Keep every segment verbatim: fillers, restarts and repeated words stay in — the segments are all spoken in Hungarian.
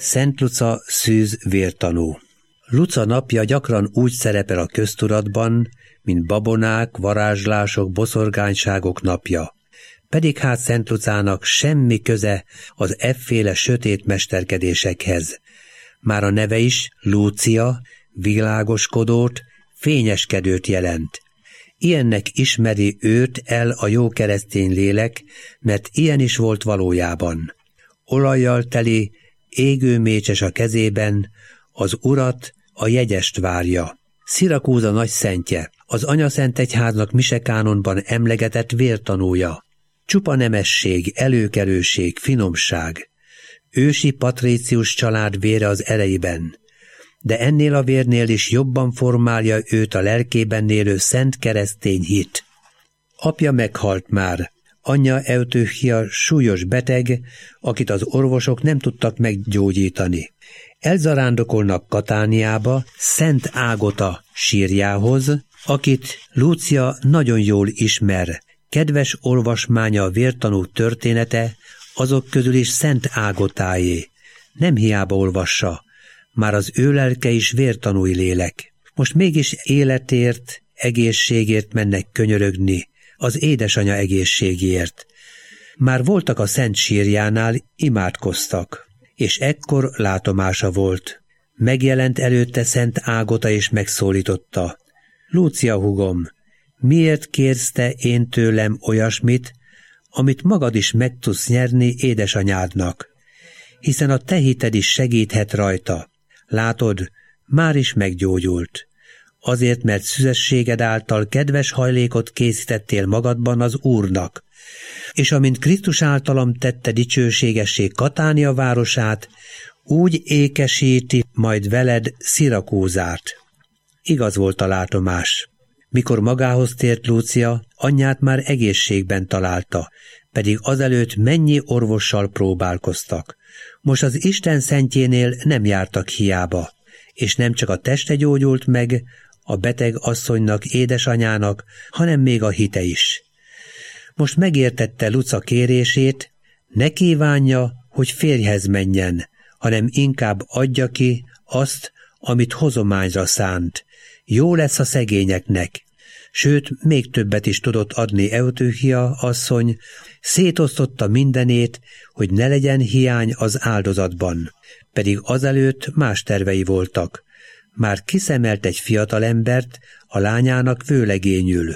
Szent Luca szűz vértanú. Luca napja gyakran úgy szerepel a köztudatban, mint babonák, varázslások, boszorkányságok napja. Pedig hát Szent Lucának semmi köze az efféle sötét mesterkedésekhez. Már a neve is Lúcia, világoskodót, fényeskedőt jelent. Ilyennek ismeri őt el a jó keresztény lélek, mert ilyen is volt valójában. Olajjal teli, égő mécses a kezében, az urat, a jegyest várja. Szirakúza nagy szentje, az anyaszentegyháznak misekánonban emlegetett vértanúja. Csupa nemesség, előkelőség, finomság. Ősi patrícius család vére az ereiben, de ennél a vérnél is jobban formálja őt a lelkében élő szent keresztény hit. Apja meghalt már, anyja Eutőchia súlyos beteg, akit az orvosok nem tudtak meggyógyítani. Elzarándokolnak Katániába, Szent Ágota sírjához, akit Lúcia nagyon jól ismer. Kedves olvasmánya a vértanú története, azok közül is Szent Ágotáé. Nem hiába olvassa, már az ő lelke is vértanúi lélek. Most mégis életért, egészségért mennek könyörögni, az édesanyja egészségért. Már voltak a Szent sírjánál, imádkoztak, és ekkor látomása volt. Megjelent előtte Szent Ágota és megszólította. Lúcia húgom, miért kérsz te én tőlem olyasmit, amit magad is meg tudsz nyerni édesanyádnak? Hiszen a te hited is segíthet rajta. Látod, már is meggyógyult. Azért, mert szüzességed által kedves hajlékot készítettél magadban az Úrnak, és amint Krisztus általam tette dicsőségessé Katánia városát, úgy ékesíti majd veled Szirakúzát. Igaz volt a látomás. Mikor magához tért Lúcia, anyját már egészségben találta, pedig azelőtt mennyi orvossal próbálkoztak. Most az Isten szentjénél nem jártak hiába, és nem csak a teste gyógyult meg, a beteg asszonynak, édesanyának, hanem még a hite is. Most megértette Luca kérését, ne kívánja, hogy férjhez menjen, hanem inkább adja ki azt, amit hozományra szánt. Jó lesz a szegényeknek. Sőt, még többet is tudott adni Eutőchia asszony, szétosztotta mindenét, hogy ne legyen hiány az áldozatban. Pedig azelőtt más tervei voltak. Már kiszemelt egy fiatalembert, a lányának vőlegényül.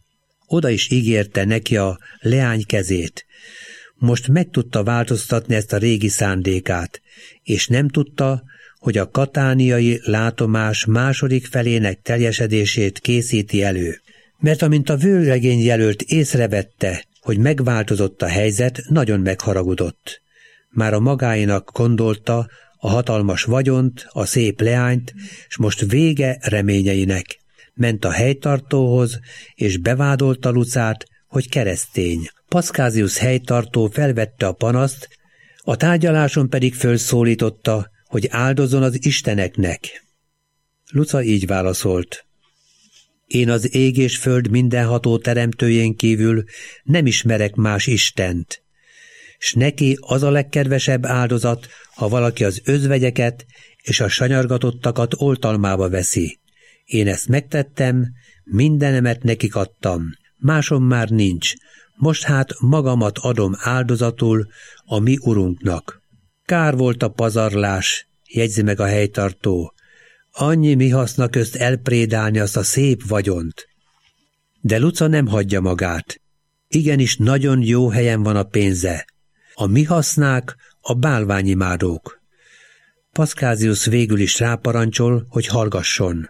Oda is ígérte neki a leány kezét. Most meg tudta változtatni ezt a régi szándékát, és nem tudta, hogy a katániai látomás második felének teljesedését készíti elő. Mert amint a vőlegény jelölt észrevette, hogy megváltozott a helyzet, nagyon megharagudott. Már a magáinak gondolta a hatalmas vagyont, a szép leányt, s most vége reményeinek. Ment a helytartóhoz, és bevádolta Lucát, hogy keresztény. Paszkáziusz helytartó felvette a panaszt, a tárgyaláson pedig fölszólította, hogy áldozzon az isteneknek. Luca így válaszolt. Én az ég és föld mindenható teremtőjén kívül nem ismerek más istent, s neki az a legkedvesebb áldozat, ha valaki az özvegyeket és a sanyargatottakat oltalmába veszi. Én ezt megtettem, mindenemet nekik adtam, másom már nincs, most hát magamat adom áldozatul a mi urunknak. Kár volt a pazarlás, jegyzi meg a helytartó, annyi mi haszna közt elprédálni azt a szép vagyont. De Luca nem hagyja magát. Igenis nagyon jó helyen van a pénze. A mi hasznák a bálványimádók. Paszkáziusz végül is ráparancsol, hogy hallgasson.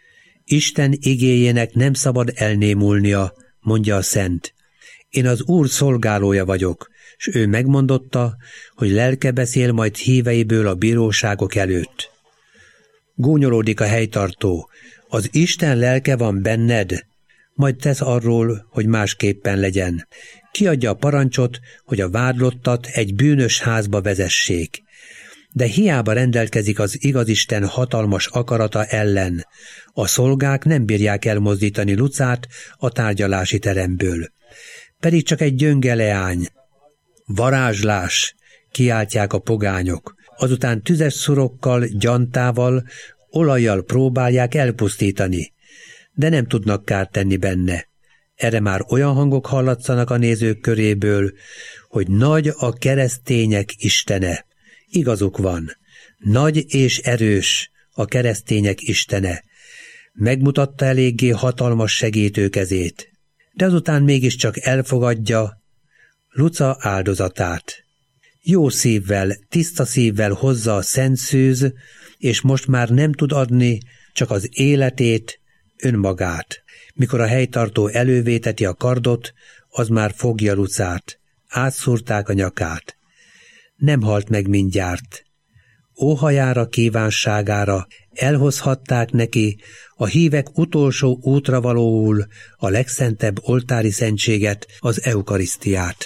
Isten igéjének nem szabad elnémulnia, mondja a szent. Én az Úr szolgálója vagyok, s ő megmondotta, hogy lelke beszél majd híveiből a bíróságok előtt. Gúnyolódik a helytartó. Az Isten lelke van benned? Majd tesz arról, hogy másképpen legyen. Kiadja a parancsot, hogy a vádlottat egy bűnös házba vezessék. De hiába rendelkezik az igazisten hatalmas akarata ellen. A szolgák nem bírják elmozdítani Lucát a tárgyalási teremből. Pedig csak egy gyönge leány. Varázslás, kiáltják a pogányok. azután tüzes szurokkal, gyantával, olajjal próbálják elpusztítani, de nem tudnak kárt tenni benne. Erre már olyan hangok hallatszanak a nézők köréből, hogy nagy a keresztények istene. Igazuk van, nagy és erős a keresztények istene. Megmutatta eléggé hatalmas segítőkezét, de azután mégiscsak elfogadja Luca áldozatát. Jó szívvel, tiszta szívvel hozza a szent szűz, és most már nem tud adni csak az életét, önmagát. Mikor a helytartó elővéteti a kardot, az már fogja Lucát. Átszúrták a nyakát. Nem halt meg mindjárt. Óhajára, kívánságára elhozhatták neki a hívek utolsó útravalóul a legszentebb oltári szentséget, az eukarisztiát.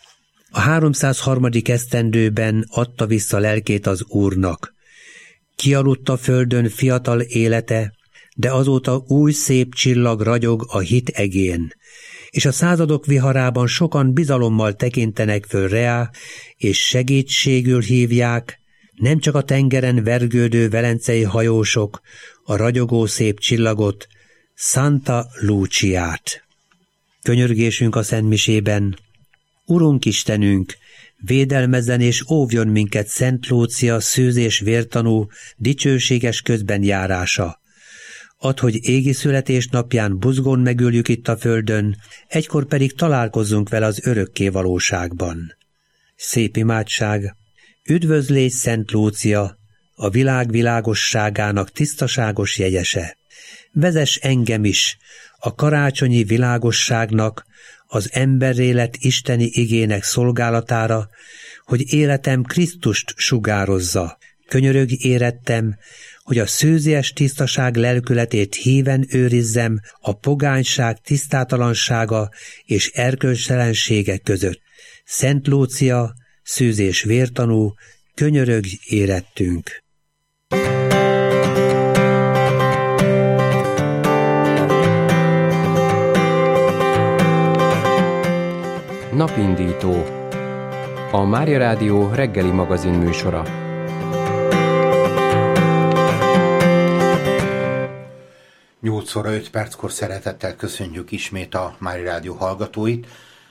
A háromszázharmadik esztendőben adta vissza lelkét az Úrnak. Kialudt a földön fiatal élete, de azóta új szép csillag ragyog a hit egén, és a századok viharában sokan bizalommal tekintenek föl reá, és segítségül hívják, nem csak a tengeren vergődő velencei hajósok, a ragyogó szép csillagot, Santa Luciát. Könyörgésünk a szentmisében: Urunk Istenünk, védelmezzen és óvjon minket Szent Lúcia szűz és vértanú, dicsőséges közbenjárása. Add, hogy égi születésnapján buzgón megöljük itt a földön, egykor pedig találkozzunk vele az örökké valóságban. Szép imádság! Üdvözlégy Szent Lúcia, a világ világosságának tisztaságos jegyese! Vezess engem is a karácsonyi világosságnak, az emberré lett isteni igének szolgálatára, hogy életem Krisztust sugározza. Könyörögj érettem, hogy a szőzies tisztaság lelkületét híven őrizzem a pogányság tisztátalansága és erkölcstelensége között. Szent Lúcia, szűz és vértanú, könyörögj érettünk! Napindító, a Mária Rádió reggeli magazin műsora. nyolc óra öt perckor szeretettel köszönjük ismét a Mária Rádió hallgatóit.